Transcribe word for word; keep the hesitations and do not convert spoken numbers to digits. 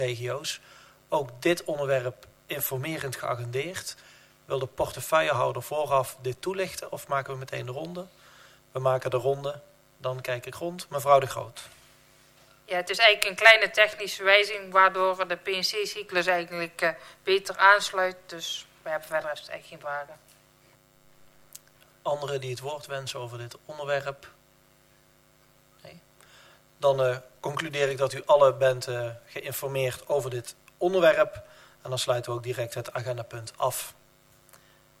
regio's ook dit onderwerp informerend geagendeerd. Wil de portefeuillehouder vooraf dit toelichten of maken we meteen de ronde? We maken de ronde, dan kijk ik rond. Mevrouw De Groot. Ja, het is eigenlijk een kleine technische wijziging waardoor de P en C-cyclus eigenlijk uh, beter aansluit. Dus we hebben verder eigenlijk geen vragen. Anderen die het woord wensen over dit onderwerp? Nee. Dan uh, concludeer ik dat u alle bent uh, geïnformeerd over dit onderwerp. En dan sluiten we ook direct het agendapunt af.